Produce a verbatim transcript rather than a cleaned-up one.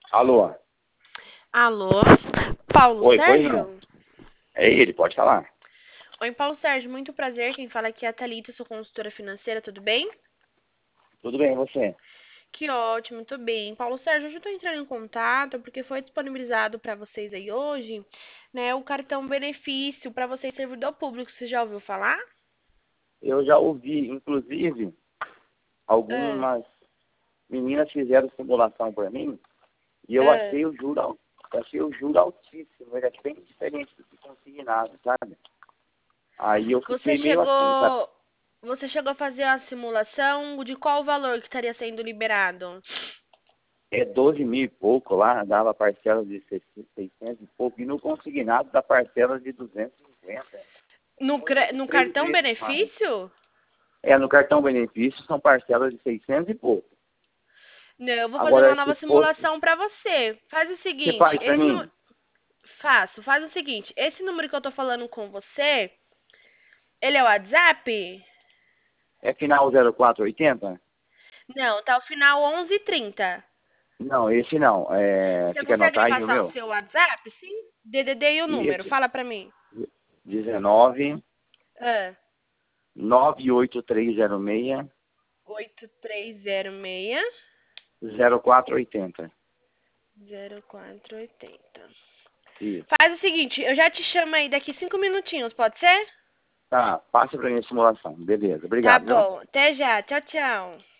Alô? Alô? Paulo Oi, pois não. Sérgio? É ele, pode falar. Oi, Paulo Sérgio, muito prazer. Quem fala aqui é a Thalita, sou consultora financeira, tudo bem? Tudo bem, e você? Que ótimo, muito bem. Paulo Sérgio, hoje eu estou entrando em contato porque foi disponibilizado para vocês aí hoje, né, o cartão benefício para vocês servidor público. Você já ouviu falar? Eu já ouvi, inclusive, Ah, algumas meninas fizeram simulação para mim e eu ah. achei o juro, al- eu achei o juro altíssimo. Ele é bem diferente do que consignado, sabe? Aí eu Você fiquei meio assim, sabe? chegou, você chegou a fazer a simulação de qual valor que estaria sendo liberado? É doze mil e pouco lá, dava parcela de seiscentos e pouco, e no consignado dá parcela de duzentos e cinquenta. No, Coisa cre- de no três cartão vezes mais. benefício? É, no cartão benefício são parcelas de seiscentos e pouco. Não, eu vou fazer uma Agora, se nova fosse, simulação para você. Faz o você seguinte, faz para esse nu- mim? faço, faz o seguinte, esse número que eu tô falando com você, ele é o WhatsApp? É final zero quatro oitenta? Não, tá o final onze e trinta. Não, esse não. É, Você você quer consegue me anotar aí o passar o meu? seu WhatsApp? Sim. D D D e o número, Isso. fala pra mim. dezenove, Ah, nove oito três zero seis, oito três zero seis zero quatro oitenta. zero quatro oito zero. Isso. Faz o seguinte, eu já te chamo aí daqui cinco minutinhos, pode ser? Tá, passe para mim a simulação. Beleza, Tá obrigado, viu? bom, até já, tchau, tchau.